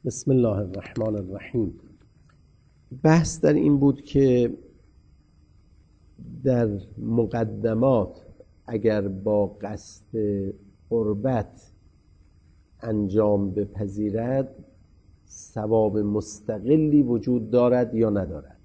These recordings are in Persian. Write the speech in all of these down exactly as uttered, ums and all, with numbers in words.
بسم الله الرحمن الرحیم. بحث در این بود که در مقدمات اگر با قصد قربت انجام بپذیرد ثواب مستقلی وجود دارد یا ندارد.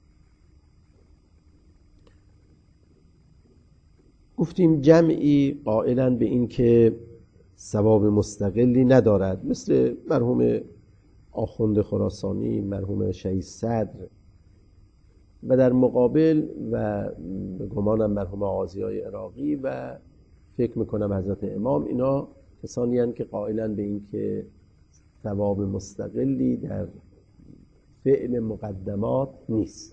گفتیم جمعی قائلند به این که ثواب مستقلی ندارد، مثل مرحوم آخوند خراسانی، مرحوم شهید صدر، و در مقابل و به گمانم مرحوم آغازیای عراقی و فکر میکنم حضرت امام، اینا کسانی هستند که قائلند به این که ثواب مستقلی در فعل مقدمات نیست.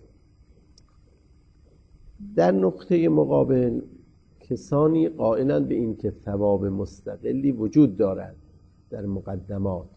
در نقطه مقابل کسانی قائلند به این که ثواب مستقلی وجود دارد در مقدمات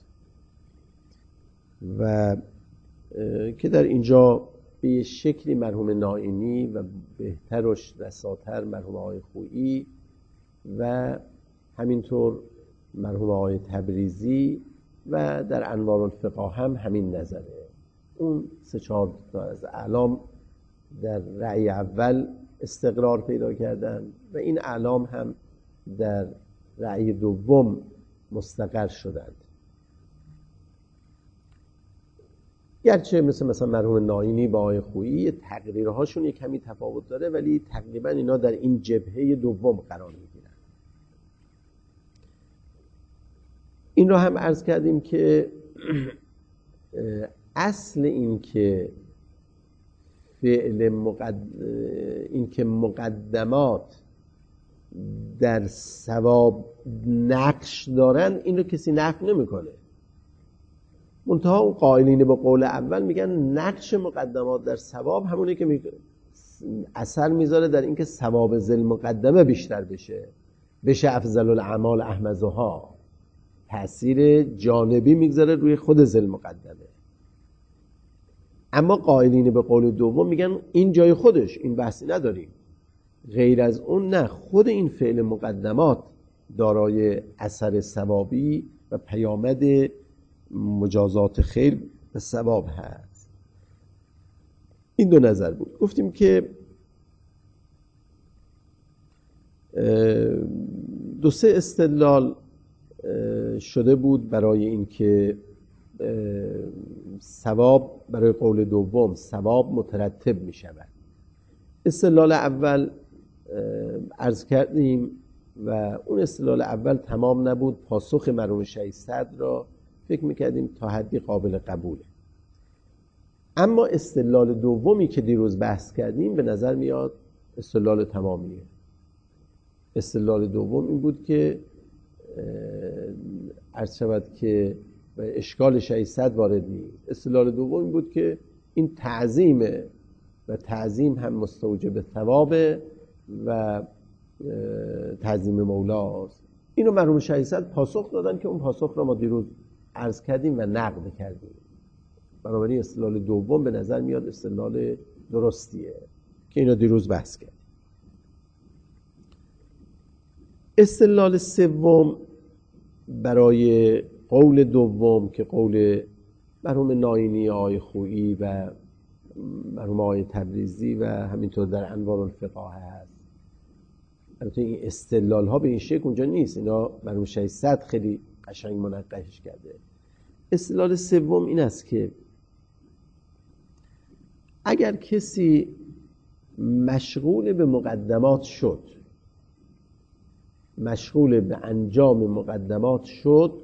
و که در اینجا به شکلی مرحوم نائینی و بهتر و رساتر مرحوم آقای خویی و همینطور مرحوم آقای تبریزی و در انوار الفقه هم همین نظره. اون سه چهار تا از اعلام در رأی اول استقرار پیدا کردن و این اعلام هم در رأی دوم مستقر شدند. گرچه مثل مثلا مرحوم نائینی با آقای خویی تقریرهاشون یک کمی تفاوت داره، ولی تقریبا اینا در این جبهه دوم قرار میگیرن. این رو هم عرض کردیم که اصل این که فعل مقد... این که مقدمات در ثواب نقش دارن، این رو کسی نفی نمیکنه. منتها اون قائلین با قول اول میگن نقش مقدمات در ثواب همونه که می... اثر میذاره در اینکه ثواب ذل مقدمه بیشتر بشه، بشه افضل الاعمال احمزها، تأثیر جانبی میگذاره روی خود ذل مقدمه. اما قائلین به قول دوم میگن این جای خودش، این بحثی نداریم، غیر از اون نه، خود این فعل مقدمات دارای اثر ثوابی و پیامد مجازات خیر به ثواب هست. این دو نظر بود. گفتیم که دو سه استدلال شده بود برای این که ثواب برای قول دوم ثواب مترتب می شود. استدلال اول عرض کردیم و اون استدلال اول تمام نبود. پاسخ مرحوم شهید صدر را فکر میکردیم تا حدی قابل قبوله. اما استدلال دومی که دیروز بحث کردیم به نظر میاد استدلال تمامیه. استدلال دوم این بود که عرض شود که اشکال شهید صدر وارد نیست. استدلال دوم این بود که این تعظیمه و تعظیم هم مستوجب ثوابه و تعظیم مولاست. اینو مرحوم شهید صدر پاسخ دادن که اون پاسخ را ما دیروز عرض کردیم و نقد کردیم. بنابراین استدلال دوم به نظر میاد استدلال درستیه که اینو دیروز بحث کردیم. استدلال سوم برای قول دوم که قول مرحوم نائینی، آقای خویی و مرحوم آقای تبریزی و همینطور در انوار الفقه هست. البته این استدلال ها به این شکل اونجا نیست، اینا مرحوم شهید صدر خیلی قشنگ منقحش کرده. استدلال سوم این است که اگر کسی مشغول به مقدمات شد، مشغول به انجام مقدمات شد،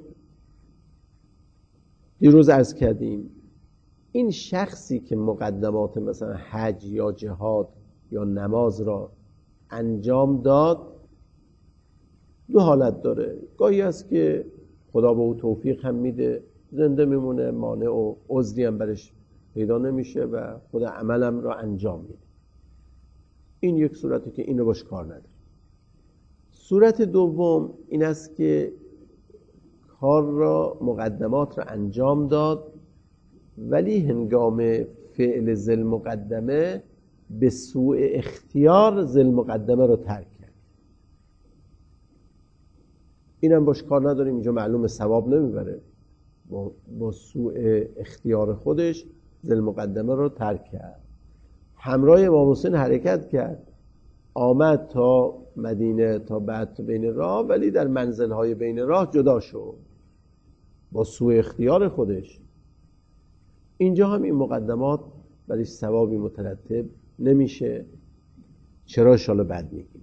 دیروز عرض کردیم این شخصی که مقدمات مثلا حج یا جهاد یا نماز را انجام داد دو حالت داره. گاهی است که خدا به او توفیق هم میده، زنده میمونه، مانع و عذری هم برش پیدا نمیشه و خود عملم را انجام میده. این یک صورتی که این رو باش کار نداره. صورت دوم این است که کار را، مقدمات را انجام داد ولی هنگام فعل ذل مقدمه به سوء اختیار ذل مقدمه را ترک کرد. اینم باش کار نداریم، اینجا معلوم ثواب نمیبره، با, با سوء اختیار خودش ذل مقدمه رو ترک کرد. همراه امام حسین حرکت کرد، آمد تا مدینه، تا بعد تا بین راه، ولی در منزل‌های بین راه جدا شد با سوء اختیار خودش. اینجا هم این مقدمات برایش ثوابی مترتب نمیشه. چرا شالا بعد میگیم.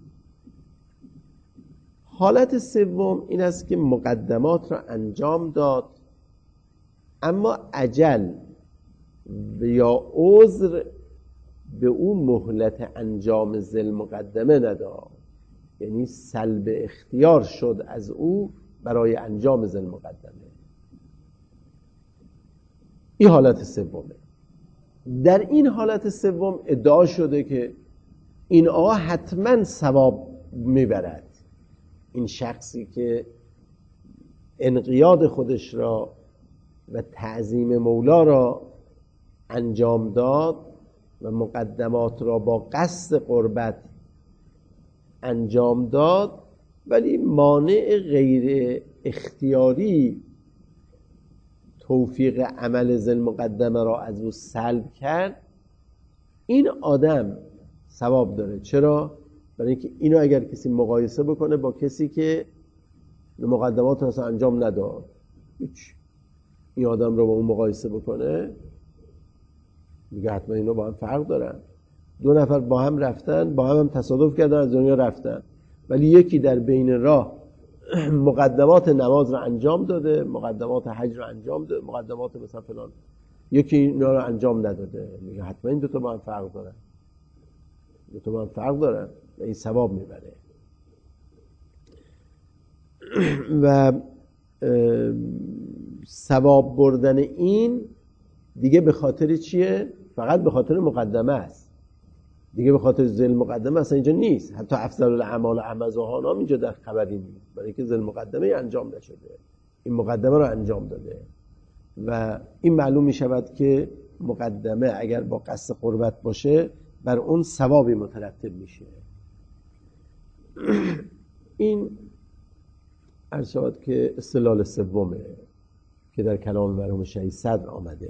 حالت سوم این است که مقدمات را انجام داد، اما اجل یا عذر به او مهلت انجام ذل مقدمه نداد، یعنی سلب اختیار شد از او برای انجام ذل مقدمه. این حالت سومه. در این حالت سوم ادعا شده که این آقا حتما ثواب میبرد. این شخصی که انقیاد خودش را و تعظیم مولا را انجام داد و مقدمات را با قصد قربت انجام داد، ولی مانع غیر اختیاری توفیق عمل ذل مقدمه را از او سلب کرد، این آدم ثواب داره. چرا؟ برای اینکه اینو اگر کسی مقایسه بکنه با کسی که مقدمات را اصلا انجام نداد، هیچ، این آدم رو با اون مقایسه بکنه، میگه حتما اینا با هم فرق دارن. دو نفر با هم رفتن، با هم, هم تصادف کردن، از دنیا رفتن، ولی یکی در بین راه مقدمات نماز رو انجام داده، مقدمات حج رو انجام داده، مقدمات مثلا فلان، یکی اینا رو انجام نداده. میگه حتما این دو تا با هم فرق دارن، دو تا با هم فرق دارن و این ثواب میبره. و ثواب بردن این دیگه به خاطر چیه؟ فقط به خاطر مقدمه است، دیگه به خاطر ذل مقدمه اصلا اینجا نیست. حتی افضل الاعمال اعمزها نام اینجا در خبری نیست، برای اینکه ذل مقدمه انجام نشده، این مقدمه رو انجام داده. و این معلوم می شود که مقدمه اگر با قصد قربت باشه بر اون ثوابی مترتب میشه. این عرض شود که استدلال سومه که در کلام مرحوم شهید صدر آمده.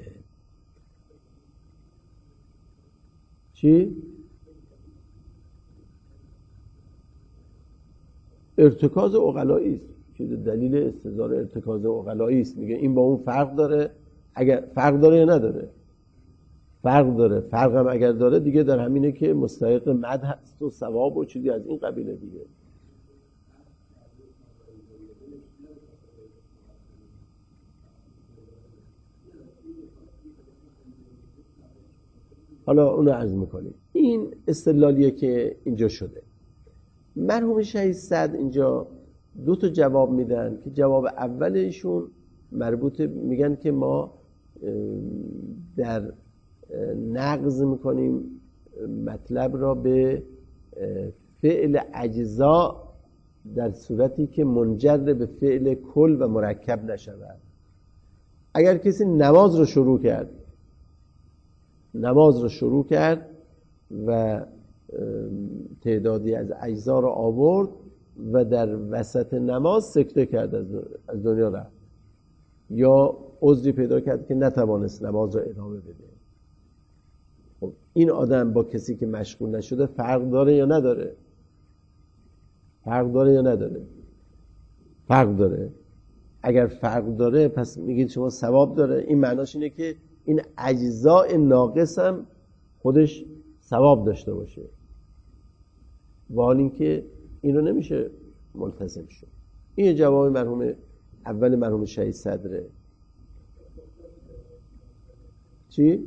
چی؟ ارتکاز عقلایی است. چیز دلیل استظهار ارتکاز عقلایی است. میگه این با اون فرق داره. اگر فرق داره یا نداره؟ فرق داره. فرق هم اگر داره دیگه در همینه که مستحق مدح هست و ثواب و چیزی از این قبیله دیگه. حالا اونو عرض میکنیم. این استدلالیه که اینجا شده. مرحوم شهید صدر اینجا دو تا جواب میدن که جواب اولشون مربوط، میگن که ما در نقض میکنیم مطلب را به فعل اجزا در صورتی که منجر به فعل کل و مرکب نشود. اگر کسی نماز رو شروع کرد نماز رو شروع کرد و تعدادی از اجزا رو آورد و در وسط نماز سکته کرد، از دنیا رفت، یا عذری پیدا کرد که نتوانست نماز رو ادامه بده، خب این آدم با کسی که مشغول نشده فرق داره یا نداره؟ فرق داره یا نداره؟ فرق داره. اگر فرق داره پس میگید شما ثواب داره. این معناش اینه که این اجزاء ناقص هم خودش ثواب داشته باشه، و حال اینکه این رو نمیشه ملتزم شد. این جواب مرحوم اول مرحوم شهید صدره. چی؟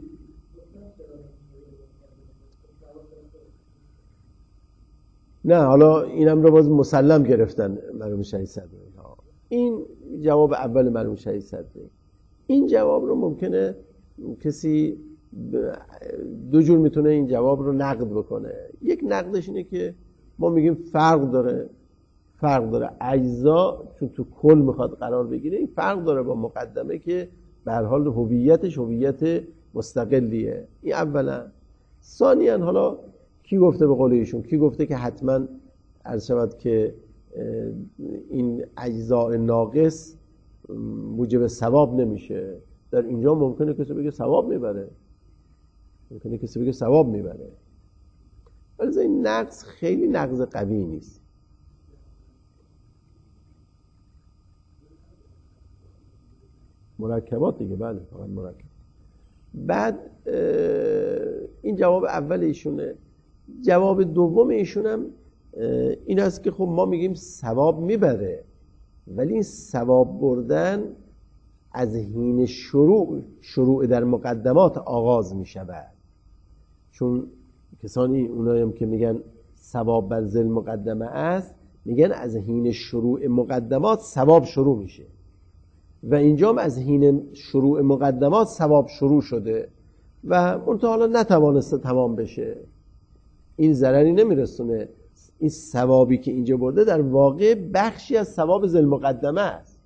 نه حالا اینم رو باز مسلم گرفتن مرحوم شهید صدره. این جواب اول مرحوم شهید صدره. این جواب رو ممکنه کسی دو جور میتونه این جواب رو نقد بکنه. یک نقدش اینه که ما میگیم فرق داره، فرق داره اجزا چون تو کل میخواد قرار بگیره، این فرق داره با مقدمه که به هر حال هویتش هویت مستقلیه. این اولا. ثانیاً حالا کی گفته به قول ایشون، کی گفته که حتما عرض شود که این اجزاء ناقص موجب ثواب نمیشه. در اینجا ممکنه کسی بگه ثواب میبره، ممکنه کسی بگه ثواب میبره، ولی این نقض خیلی نقض قوی نیست. مرکبات دیگه، بله فقط مرکب. بعد این جواب اول ایشونه. جواب دوم ایشون هم این است که خب ما میگیم ثواب میبره، ولی این ثواب بردن از حین شروع شروع در مقدمات آغاز میشود. چون کسانی اونایی هم که میگن ثواب بر ذل مقدمه است، میگن از حین شروع مقدمات ثواب شروع میشه و اینجا هم از حین شروع مقدمات ثواب شروع شده و منتها حالا نتوانسته تمام بشه. این ضرری نمیرسونه. این ثوابی که اینجا برده در واقع بخشی از ثواب ذل مقدمه است.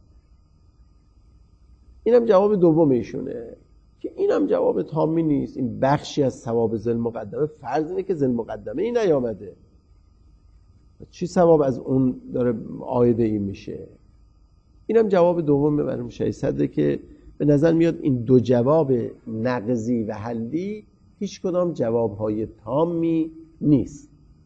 اینم جواب دوم ایشونه که اینم جواب تامی نیست. این بخشی از ثواب ذل مقدمه، فرض اینه که ذل مقدمه این نیامده، چی ثواب از اون داره عایده این میشه؟ اینم جواب دوم مرحوم ششصده که به نظر میاد این دو جواب نقضی و حلی هیچ کدام جوابهای تامی نیست.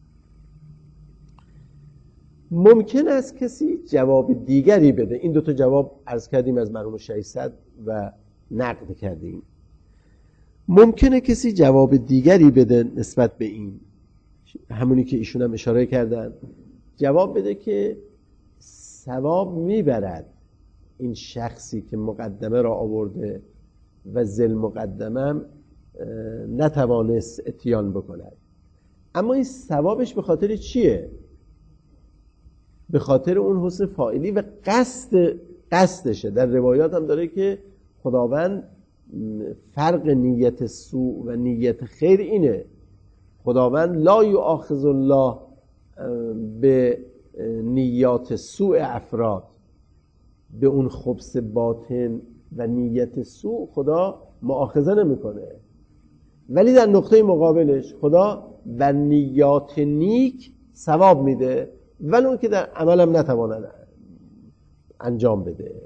ممکن است کسی جواب دیگری بده. این دو تا جواب عرض کردیم از مرحوم ششصد و نقد کردیم. ممکنه کسی جواب دیگری بده نسبت به این، همونی که ایشون هم اشاره کردن، جواب بده که ثواب میبرد این شخصی که مقدمه را آورده و ذل مقدمه نتوانست اتیان بکند. اما این ثوابش به خاطر چیه؟ به خاطر اون حسن فاعلی و قصد قصدشه. در روایات هم داره که خداوند فرق نیت سوء و نیت خیر اینه. خداوند لا یؤاخذ الله به نیات سوء افراد، به اون خبث باطن و نیت سوء خدا مؤاخذه نمیکنه، ولی در نقطه مقابلش خدا بر نیات نیک ثواب میده، ولی اون که در عمل هم نتواند انجام بده.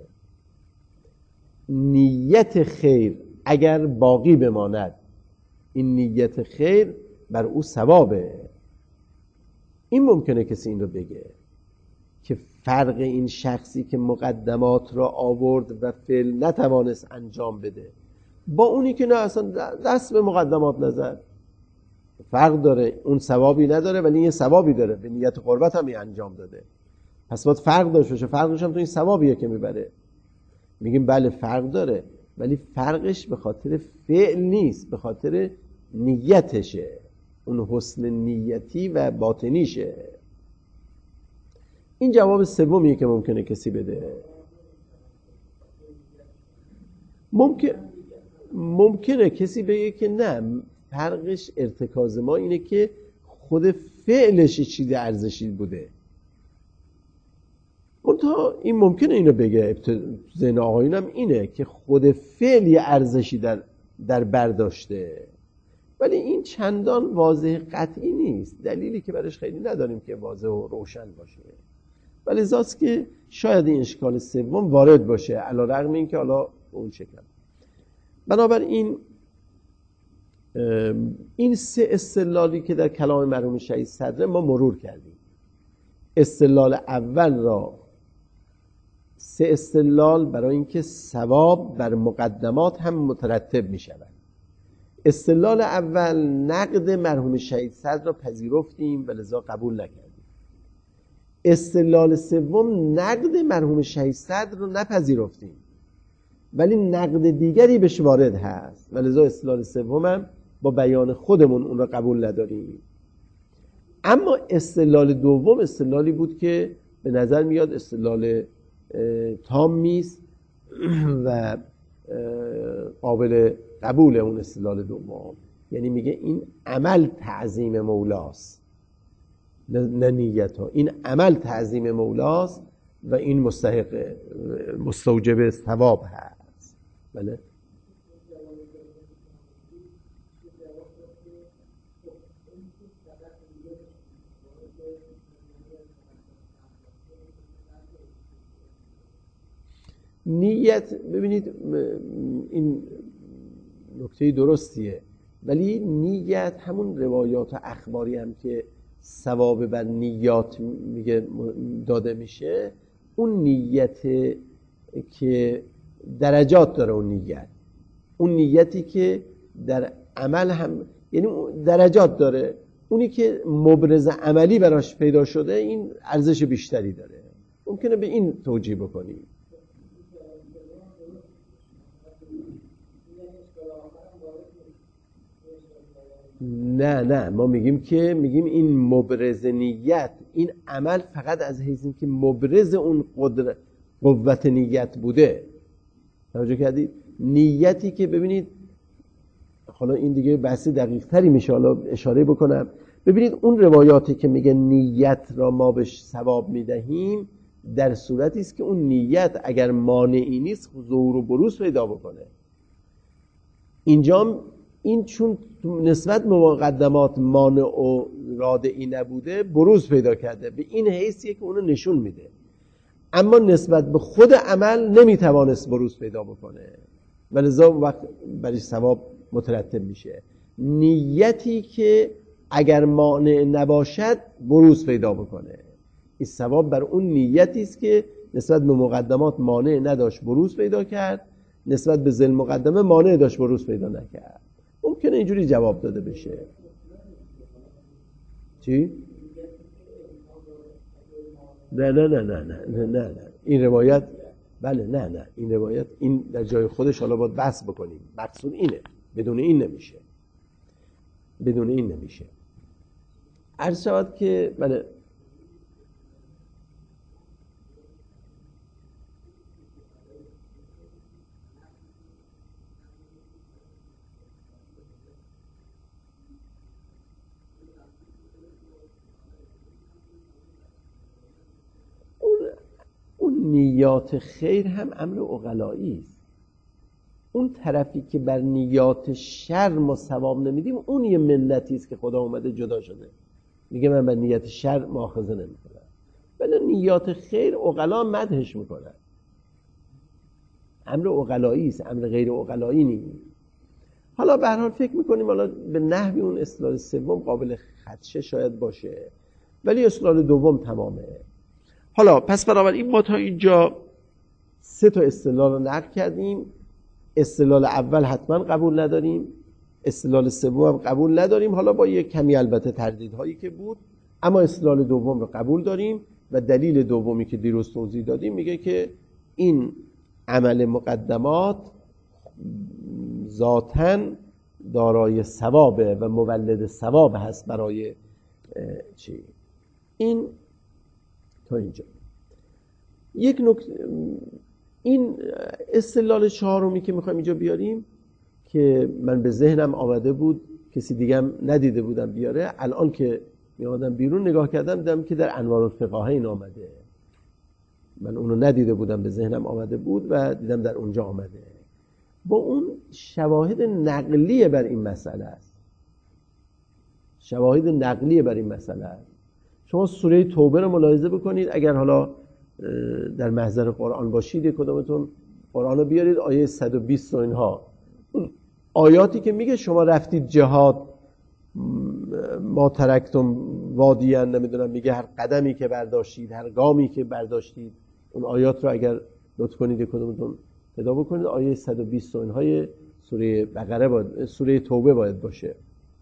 نیت خیر اگر باقی بماند، این نیت خیر بر او ثوابه. این ممکنه کسی این رو بگه که فرق این شخصی که مقدمات را آورد و فعل نتوانست انجام بده با اونی که نه اصلا دست به مقدمات نزد، فرق داره. اون ثوابی نداره ولی یه ثوابی داره، به نیت قربت هم انجام داده، پس باید فرق داشته باشه. فرقش هم تو این ثوابیه که میبره. میگیم بله فرق داره، ولی فرقش به خاطر فعل نیست، به خاطر نیتشه، اون حسن نیتی و باطنیشه. این جواب سومیه که ممکنه کسی بده. ممکن ممکنه کسی بگه که نه، فرقش ارتکاز ما اینه که خود فعلش چیز ارزشی بوده. منتها این ممکنه اینو بگه، ذهن آقایونم اینه که خود فعل یه ارزشی در در برداشته، ولی این چندان واضح قطعی نیست. دلیلی که برش خیلی نداریم که واضح و روشن باشه، ولی ذاست که شاید این اشکال سوم وارد باشه، علی رغم این که حالا اون شکل. بنابراین این سه استدلالی که در کلام مرحوم شهید صدر ما مرور کردیم. استدلال اول را سه استدلال برای اینکه ثواب بر مقدمات هم مترتب می شود. استدلال اول نقد مرحوم شهید صدر را پذیرفتیم و لذا قبول نکردیم. استدلال سوم نقد مرحوم شهید صدر را نپذیرفتیم، ولی نقد دیگری بهش وارد هست و لذا استدلال سوم هم با بیان خودمون اون را قبول نداریم. اما استدلال دوم استدلالی بود که به نظر میاد استدلال تامی است و قابل قبول. اون استدلال دوم یعنی میگه این عمل تعظیم مولاست، نه نیت ها. این عمل تعظیم مولاست و این مستحق مستوجب ثواب هست. بله نیت ببینید این نکته درستیه، ولی نیت همون روایات و اخباری هم که ثواب بر نیات میگه داده میشه، اون نیت که درجات داره، اون نیت اون نیتی که در عمل هم یعنی درجات داره، اونی که مبرز عملی براش پیدا شده این ارزش بیشتری داره. ممکنه به این توجیه بکنی. نه نه ما میگیم که میگیم این مبرز نیت، این عمل فقط از حیث که مبرز اون قدرت قوت نیت بوده. توجه کردید؟ نیتی که ببینید، حالا این دیگه بحثی دقیق تری میشه، حالا اشاره بکنم. ببینید اون روایاتی که میگه نیت را ما بهش ثواب میدهیم، در صورتی است که اون نیت اگر مانعی نیست ظهور و بروز پیدا بکنه. اینجا این چون نسبت به مقدمات مانع و رادعی نبوده، بروز پیدا کرده، به این حیثیه که اونو نشون میده. اما نسبت به خود عمل نمیتوانست بروز پیدا بکنه، ولذا وقت برای ثواب مترتب میشه. نیتی که اگر مانع نباشد بروز پیدا بکنه، این ثواب بر اون نیتی است که نسبت به مقدمات مانع نداشت بروز پیدا کرد، نسبت به ذل مقدمه مانع داشت بروز پیدا نکرد. ممکنه اینجوری جواب داده بشه. چی؟ نه نه نه نه نه نه نه نه این روایت، بله نه نه این روایت این در جای خودش، حالا باید بحث بکنیم. مقصود اینه، بدون این نمیشه، بدون این نمیشه. عرض شود که بله نیات خیر هم امر عقلایی است. اون طرفی که بر نیات شر ما ثواب نمیدیم، اون یه منتی است که خدا اومده جدا شده میگه من بر نیت شر مؤاخذه نمیکنم، ولی نیات خیر عقلا مدحش میکنن. امر عقلایی است، امر غیر عقلایی نیست. حالا به هر حال فکر میکنیم حالا به نحوی اون استدلال سوم قابل خدشه شاید باشه، ولی استدلال دوم تمامه. حالا پس بنابراین ما تا اینجا سه تا استدلال رو نقل کردیم. استدلال اول حتما قبول نداریم، استدلال سوم هم قبول نداریم، حالا با یک کمی البته تردیدهایی که بود، اما استدلال دوم رو قبول داریم. و دلیل دومی که دیروز توضیح دادیم میگه که این عمل مقدمات ذاتاً دارای ثوابه و مولد ثواب هست برای چی؟ این تا اینجا. یک نکته، این استدلال چهارمی که میخوایم اینجا بیاریم که من به ذهنم آمده بود، کسی دیگه هم ندیده بودم بیاره، الان که میادم بیرون نگاه کردم دیدم که در انوار الفقهین آمده. من اونو ندیده بودم، به ذهنم آمده بود و دیدم در اونجا آمده. با اون شواهد نقلیه بر این مسئله است، شواهد نقلیه بر این مسئله است. شما سوره توبه رو ملاحظه بکنید، اگر حالا در محضر قرآن باشید کدومتون قرآن رو بیارید، آیه صد و بیست و اینها، آیاتی که میگه شما رفتید جهاد، ما ترکتم وادیاً، نمیدونم میگه هر قدمی که برداشتید، هر گامی که برداشتید، اون آیات رو اگر لطف کنید کدومتون پیدا بکنید، آیه صد و بیست و اینهای سوره بقره باید، سوره توبه باید باشه.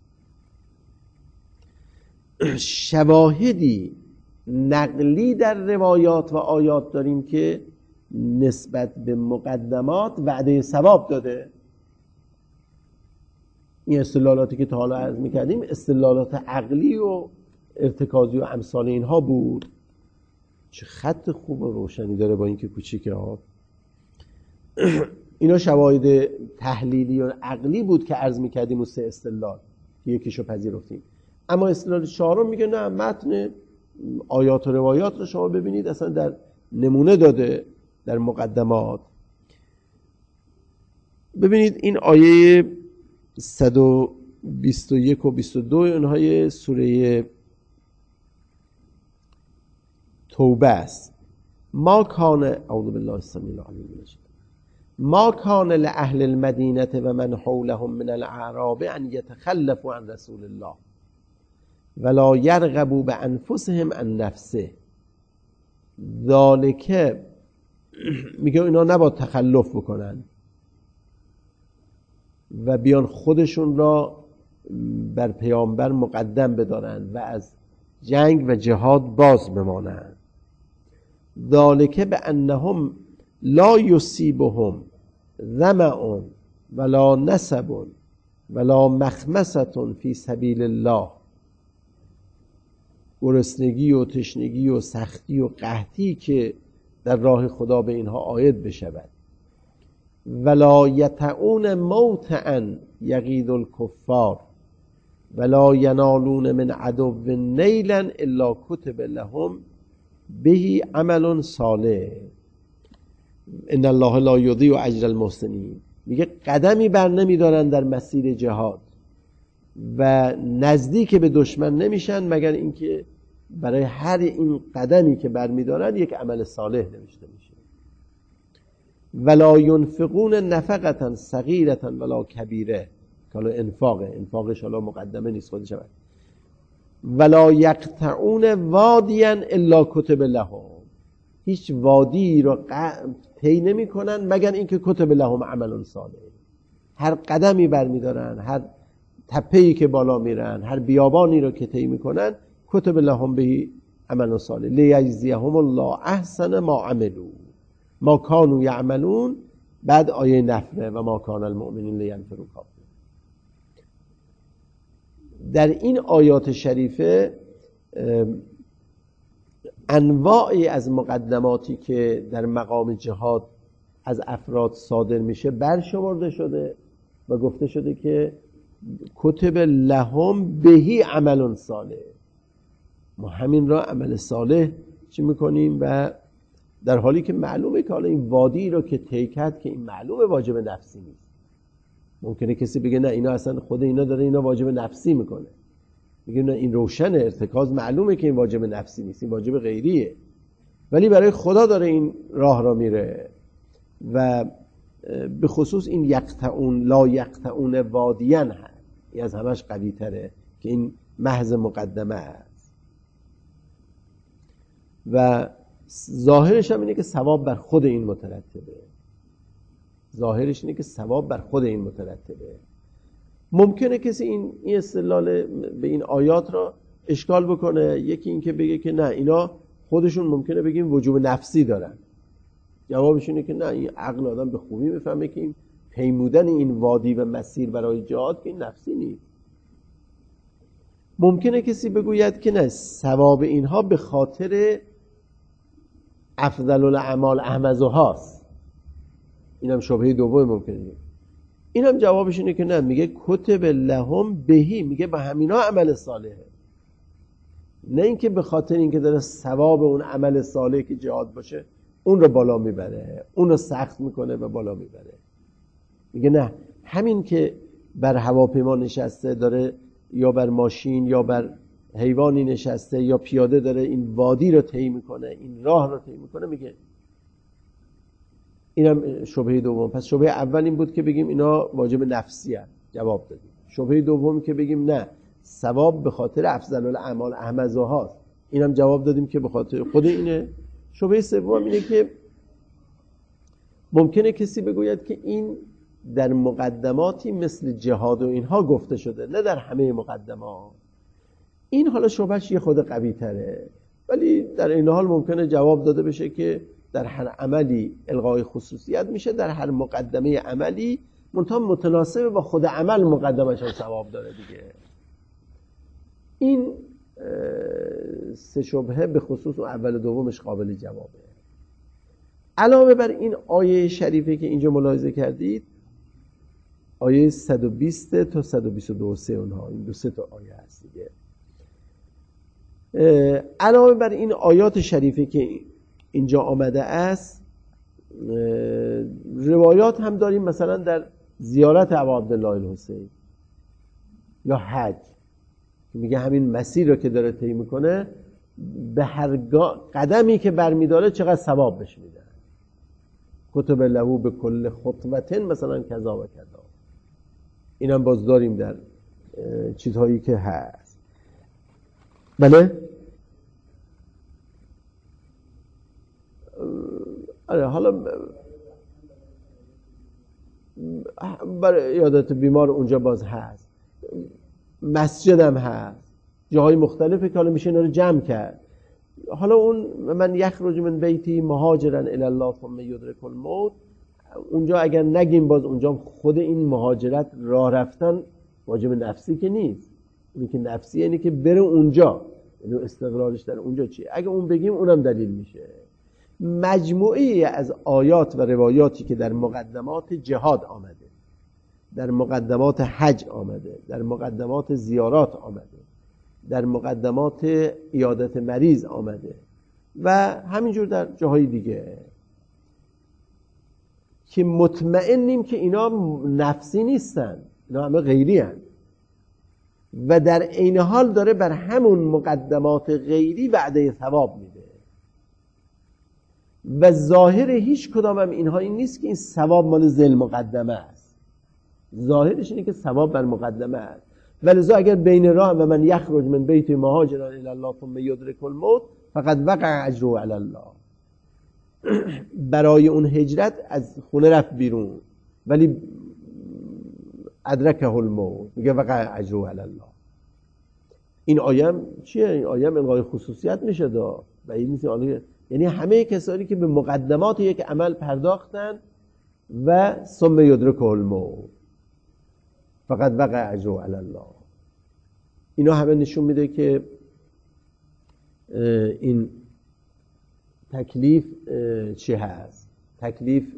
شواهدی نقلی در روایات و آیات داریم که نسبت به مقدمات وعده ثواب داده. این استدلالاتی که تا حالا عرض می‌کردیم استدلالات عقلی و ارتکازی و امثال اینها بود. چه خط خوب و روشنی داره با اینکه کوچیکه ها. اینا شواهد تحلیلی و عقلی بود که عرض می‌کردیم، و سه استدلال که یکیشو پذیرفتیم. اما استدلال چهارم میگه نه، متن آیات و روایات رو شما ببینید اصلا در نمونه داده در مقدمات. ببینید این آیه صد و بیست و یک و بیست و دو اونهای سوره توبه است. ما کان اعوذ بالله السمیع العلیم من الشیطان ما کان لأهل المدینه و من حولهم من الاعراب ان یتخلفوا عن رسول الله ولا یرغبوا بانفسهم عن نفسه. ذالک، میگه اینا نباید تخلف بکنن و بیان خودشون را بر پیامبر مقدم بدارن و از جنگ و جهاد باز بمانند. ذالک بانهم لا یصیبهم ظمأ ولا نصب ولا مخمصة فی سبیل الله. گرسنگی و تشنگی و سختی و قحطی که در راه خدا به اینها عاید بشود. ولا یطعون موطئا یغیظ الکفار ولا ینالون من عدو نیلا الا کتب لهم به عمل صالح ان الله لا یضیع اجر المحسنین. میگه قدمی بر نمیدارن در مسیر جهاد و نزدیک به دشمن نمیشن مگر اینکه برای هر این قدمی که برمیدارن یک عمل صالح نوشته میشه. ولا ینفقون نفقه صغیره ولا کبیره، حالا انفاقه، انفاقش حالا مقدمه نیست خودش هم. ولا یقطعون وادیا الا کتب لهم، هیچ وادی رو طی نمیکنن مگر اینکه کتب لهم عمل صالح. هر قدمی برمیدارن، هر تپه‌ای که بالا میرن، هر بیابانی رو که طی میکنن، کتب لهم به عمل صالح لیجزیهم الله احسن ما عملوا ما کانوا یعملون. بعد آیه نفره و ما کان المؤمنین لینفروا کافرین. در این آیات شریفه انواعی از مقدماتی که در مقام جهاد از افراد صادر میشه برشمرده شده و گفته شده که کتب لهم بهی عمل صالح، ما همین را عمل صالح چی میکنیم و در حالی که معلومه که حالا این وادی رو که طی کرد که این معلومه واجب نفسی نیست. ممکنه کسی بگه نه اینا اصلا خود اینا داره اینا واجب نفسی میکنه، میگه نه این روشنه، ارتکاز معلومه که این واجب نفسی نیست، این واجب غیریه، ولی برای خدا داره این راه را میره. و به خصوص این یقطعون لا یقطعون وادیان هست، این از همش قوی تره که این محض مقدمه است و ظاهرش هم اینه که ثواب بر خود این مترتبه. ظاهرش اینه که ثواب بر خود این مترتبه. ممکنه کسی این این استدلال به این آیات را اشکال بکنه، یکی این که بگه که نه اینا خودشون ممکنه بگیم وجوب نفسی دارن. جوابش اینه که نه، این عقل آدم به خوبی میفهمه که این پیمودن این وادی و مسیر برای جهاد که این نفسی نیست. ممکنه کسی بگوید که نه، ثواب اینها به خاطر افضل الاعمال احمزهاست. اینم شبهه دوم ممکنه. اینم جوابش اینه که نه، میگه کتب لهم بهی، میگه به همینا عمل صالحه، نه اینکه به خاطر اینکه داره ثواب اون عمل صالح که جهاد باشه اون رو بالا میبره، اون رو سخت میکنه و بالا میبره. میگه نه، همین که بر هواپیما نشسته داره یا بر ماشین یا بر حیوانی نشسته یا پیاده داره این وادی رو طی میکنه، این راه رو طی میکنه، میگه اینم شبهه دوم. پس شبهه اول این بود که بگیم اینا واجب نفسی هست، جواب دادیم. شبهه دوم که بگیم نه، ثواب به خاطر افضل الاعمال احمزهاست، اینم جواب دادیم که به خاطر خود اینه. شبهه سوم اینه که ممکنه کسی بگوید که این در مقدماتی مثل جهاد و اینها گفته شده، نه در همه مقدمات. این حالا شبهش یه خود قوی تره، ولی در این حال ممکنه جواب داده بشه که در هر عملی الغای خصوصیت میشه، در هر مقدمه عملی منتها متناسب با خود عمل مقدمش هم ثواب داره دیگه. این سه شبهه به خصوص اول و دومش قابل جوابه. علاوه بر این آیه شریفه که اینجا ملاحظه کردید، آیه صد و بیست تا صد و بیست و دو سه اونها، این دو سه تا آیه هست دیگه. علاوه بر این آیات شریفه که اینجا آمده است، روایات هم داریم، مثلا در زیارت ابا عبدالله الحسین یا حج، که میگه همین مسیر رو که داره طی میکنه به هر قدمی که برمیداره چقدر ثواب بهش میدن. کتب له به کل خطوه مثلا کذا و کذا. اینم باز داریم در چیزهایی که هست. بله؟ آره حالا برای عیادت بیمار اونجا باز هست، مسجد هم هست، جاهای مختلفه که حالا میشه اینا رو جمع کرد. حالا اون من یخرج من بیتی مهاجرا الی الله ثم یدرک الموت، اونجا اگر نگیم باز اونجا خود این مهاجرت راه رفتن واجب نفسی که نیست. اینی که نفسی یعنی که بره اونجا، یعنی استقرارش در اونجا چیه. اگه اون بگیم اونم دلیل میشه. مجموعی از آیات و روایاتی که در مقدمات جهاد آمده، در مقدمات حج آمده، در مقدمات زیارات آمده، در مقدمات عیادت مریض آمده و همینجور در جاهای دیگه که مطمئنیم که اینا نفسی نیستن، اینا همه غیری هن و در عین حال داره بر همون مقدمات غیری وعده ثواب میده و ظاهر هیچ کدام هم اینها این نیست که این ثواب مال ذل مقدمه است. ظاهرش اینه که ثواب بر مقدمه است. ولذا اگر بین راه و من یخرج من بیت مهاجرا الی الله ثم یدرک الموت فقد وقع اجره علی الله، برای اون هجرت از خونه رفت بیرون ولی ادرکه الموت، میگه وقع اجره علی الله. این آیه چیه؟ این آیه الغای خصوصیت میشه دا و این نیست آیه، یعنی همه کسانی که به مقدمات یک عمل پرداختن و ثم یدرکه الموت فقط وقع اجره علی الله، اینا همه نشون میده که این تکلیف چی هست. تکلیف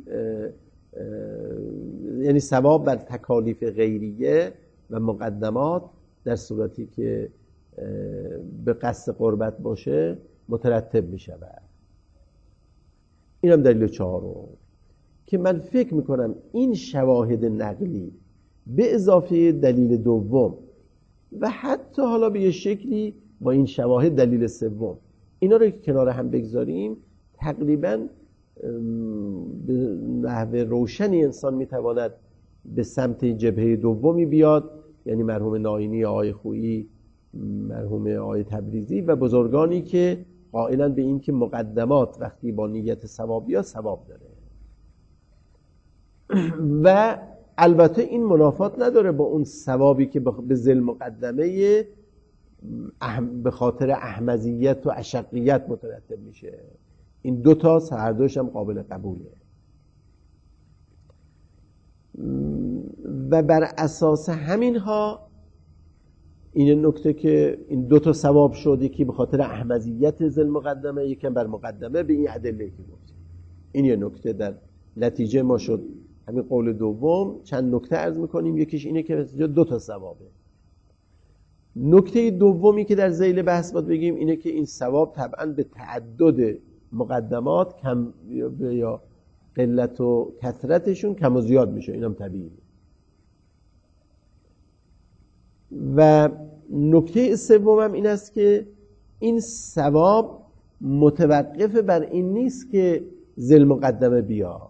یعنی ثواب بر تکالیف غیریه و مقدمات در صورتی که به قصد قربت باشه مترتب میشود. اینم دلیل چهارم که من فکر میکنم این شواهد نقلی به اضافه دلیل دوم و حتی حالا به یه شکلی با این شواهد دلیل سوم، اینا رو که کنار هم بگذاریم تقریباً به نحو روشنی انسان میتواند به سمت جبهه دومی بیاد، یعنی مرحوم ناینی، آقای خویی، مرحوم آقای تبریزی و بزرگانی که قائلن به این که مقدمات وقتی با نیت ثواب یا ثواب داره و البته این منافات نداره با اون ثوابی که به ذل مقدمه به خاطر احمزیت و اشقیت مترتب میشه. این دوتا هر دوش هم قابل قبوله و بر اساس همینها این نکته که این دوتا ثواب شد، یکی به خاطر احمزیت ذل مقدمه، یکی بر مقدمه به این ادله که گفتیم. این یه نکته در نتیجه ما شد همین قول دوم. چند نکته عرض میکنیم، یکیش اینه که دو تا ثوابه. نکته دومی که در ذیل بحث باید بگیم اینه که این ثواب طبعا به تعدد مقدمات کم یا قلت و کثرتشون کم و زیاد میشه، اینم طبیعیه. و نکته سومم این است که این ثواب متوقف بر این نیست که ذل مقدمه بیا،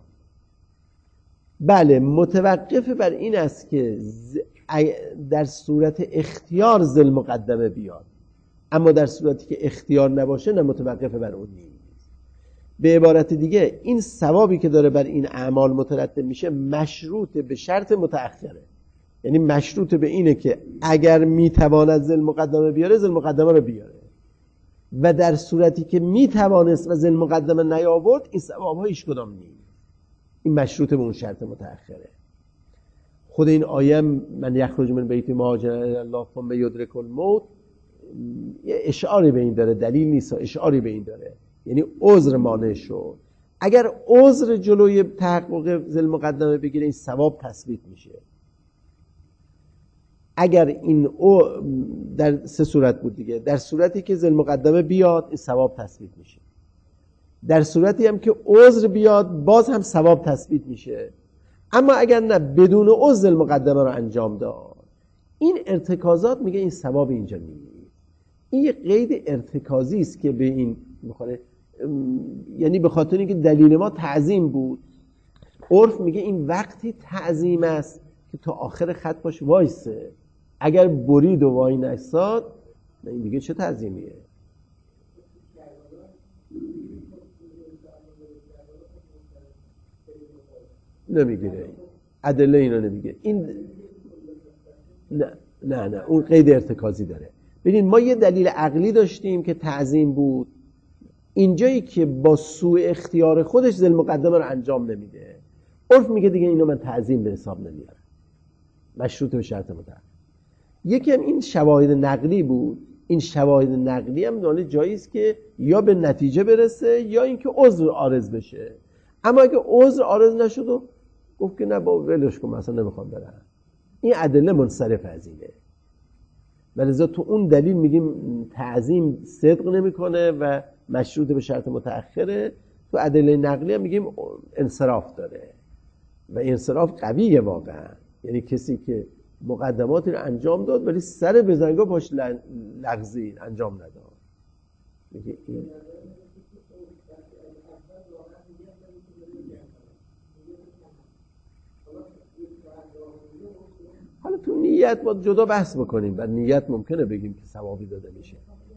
بله متوقف بر این است که در صورت اختیار ذل مقدمه بیاد، اما در صورتی که اختیار نباشه نه متوقف بر اون نیست. به عبارت دیگه این ثوابی که داره بر این اعمال مترتب میشه مشروط به شرط متأخره، یعنی مشروط به اینه که اگر میتواند ذل مقدمه بیاره ذل مقدمه رو بیاره و در صورتی که میتوانست و ذل مقدمه نیاورد این ثواب‌ها هیچ کدام نیست. این مشروط به اون شرط متأخره. خود این آیه من یخرج من بیت مهاجرا الی الله ثم یدرک الموت یه اشعاری به این داره، دلیل نیست، اشعاری به این داره، یعنی عذر مانع شد. اگر عذر جلوی تحقق ذل مقدمه بگیره این ثواب تثبیت میشه. اگر این او در سه صورت بود دیگه، در صورتی که ذل مقدمه بیاد این ثواب تثبیت میشه، در صورتی هم که عذر بیاد باز هم ثواب تثبیت میشه، اما اگر نه بدون عذر مقدمه رو انجام داد این ارتکازات میگه این ثواب اینجا نیست. این یه قید ارتکازی است که به این میخوره، یعنی به خاطر اینکه دلیل ما تعظیم بود، عرف میگه این وقتی تعظیم است که تا آخر خط باش وایسه، اگر برید و وای نساد این دیگه چه تعظیمیه؟ نمیگیره، ادله اینا نمیگه. این نه نه نه اون قید ارتکازی داره. ببین ما یه دلیل عقلی داشتیم که تعظیم بود، اینجایی که با سوء اختیار خودش ذل مقدمه رو انجام نمیده، عرف میگه دیگه اینو من تعظیم به حساب نمیارم، مشروط به شرط متعلق. یکی هم این شواهد نقلی بود. این شواهد نقلی هم دانه جاییست که یا به نتیجه برسه یا اینکه عذر عارض بشه. اما اگه عذر عارض نشد و گفت که نه با ولش کن مثلا نمیخوام برم، این ادله منصرف از اینه. ولذا تو اون دلیل میگیم تعظیم صدق نمیکنه و مشروط به شرط متأخره. تو ادله نقلی هم میگیم انصراف داره و انصراف قویه واقعا. یعنی کسی که مقدماتی رو انجام داد ولی سر بزنگاه باش لغزی انجام نداد، میگه این حالا تو نیت باید جدا بحث بکنیم و نیت ممکنه بگیم که ثوابی داده میشه.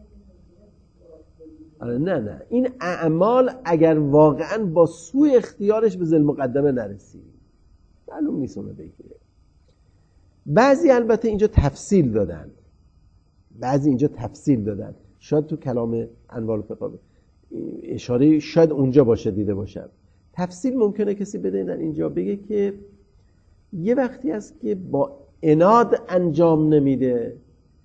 آره نه نه این اعمال اگر واقعا با سوء اختیارش به ذل مقدمه نرسید معلوم نیست اونو بگیره. بعضی البته اینجا تفصیل دادن، بعضی اینجا تفصیل دادن، شاید تو کلام انوار الفقه اشاره شاید اونجا باشه دیده باشم. تفصیل ممکنه کسی بده در اینجا بگه که یه وقتی هست که با عناد انجام نمیده،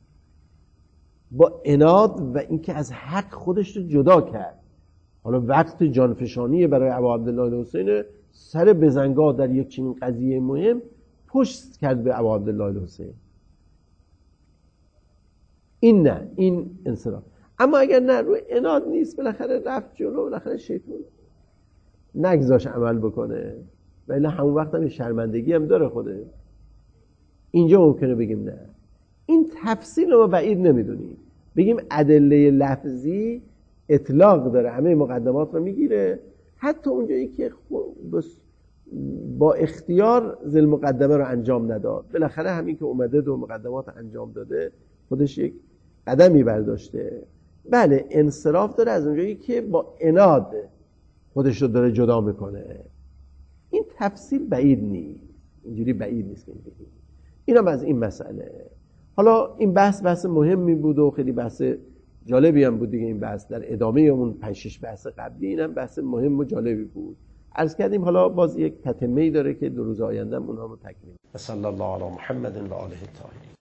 با عناد و اینکه از حق خودش رو جدا کرد. حالا وقت جانفشانی برای ابا عبدالله الحسین، سر بزنگاه در یک چنین قضیه مهم پشت کرد به ابا عبدالله الحسین، این نه، این انصراف. اما اگر نه روی عناد نیست، بالاخره رفت جلو، بالاخره شیطان نگذاش عمل بکنه، ولی همون وقت هم شرمندگی هم داره خوده، اینجا ممکنه بگیم نه. این تفصیل رو ما بعید نمیدونیم، بگیم ادله لفظی اطلاق داره، همه مقدمات رو میگیره، حتی اونجایی که با اختیار ذل مقدمه رو انجام نداد، بالاخره همین که اومده دو مقدمات انجام داده خودش یک قدمی برداشته. بله انصراف داره از اونجایی که با عناد خودش رو داره جدا میکنه. این تفصیل بعید نیست، اینجوری بعید نیست که بگیم. اینم از این مسئله. حالا این بحث بحث مهمی بود و خیلی بحث جالبی هم بود دیگه. این بحث در ادامه اون پنج شش بحث قبلی اینم بحث مهم و جالبی بود. عرض کردیم حالا باز یک تتمه‌ای داره که دو روز آینده اونها رو تکمیل. صلی الله علی محمد و آله الطاهرین.